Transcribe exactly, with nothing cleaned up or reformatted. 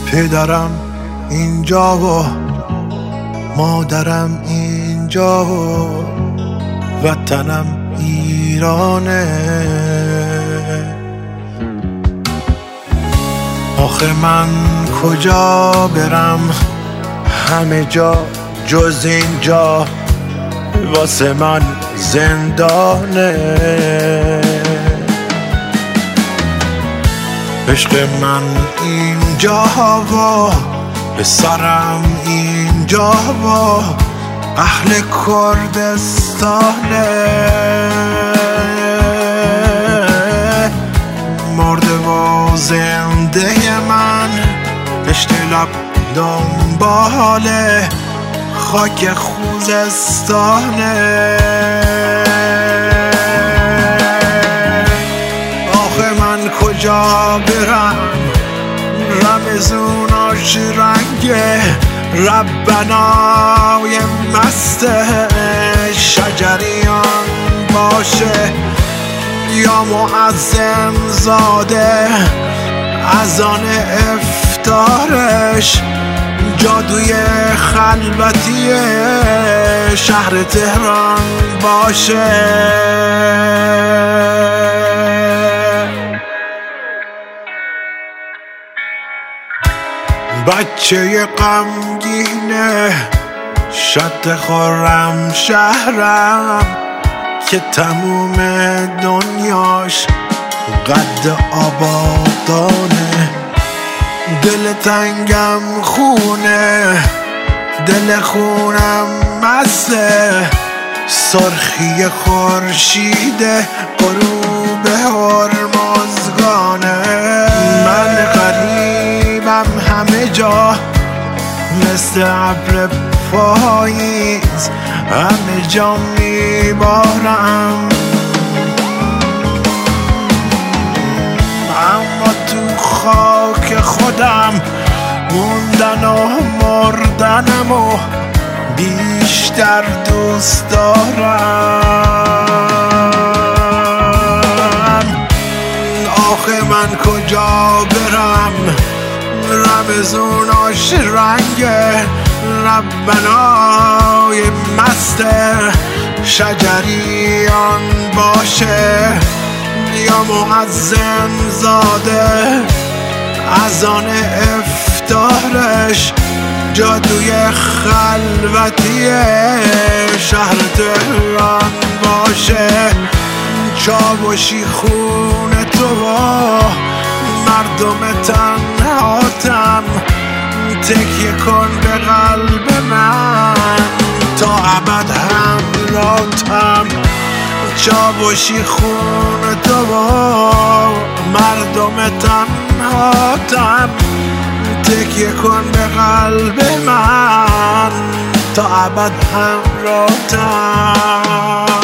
پدرم اینجا و مادرم اینجا و وطنم ایرانه. آخه من کجا برم، همه جا جز اینجا واسه من زندانه. عشق من اینجا و پسرم اینجا و اهل کردستانه. مرده و زنده من پشت لب دنبال خاک خوزستانه. آخه من کجا برم، رمزوناش رنگه ربنای مست شجریان باشه یا معظم زاده اذان افتارش جادوی خلوتی شهر تهران باشه. بچه غمگینه شط خرم شهرم که تموم دنیاش قد آبادانه. دل تنگم خونه، دل خونم مسته، سرخی خورشید غروب هرمزگانه. من غریبم همه جا مثل ابر پاییز، همه جا میبارم اما تو خاک خودم موندن و مردنم و بیشتر دوست دارم. آخه من کجا برم، رمزوناش رنگ ربنای مست شجریان باشه یا معظم زاده اذان افتارش جادوی خلوتی شهر تهران باشه. چاوشی خون تو و مردم تنهاتم تکیه کن به قلب من تا ابد همراهتم. چاوشی خون تو و مردم تنهاتم تکیه کن به قلب من تا ابد همراهتم.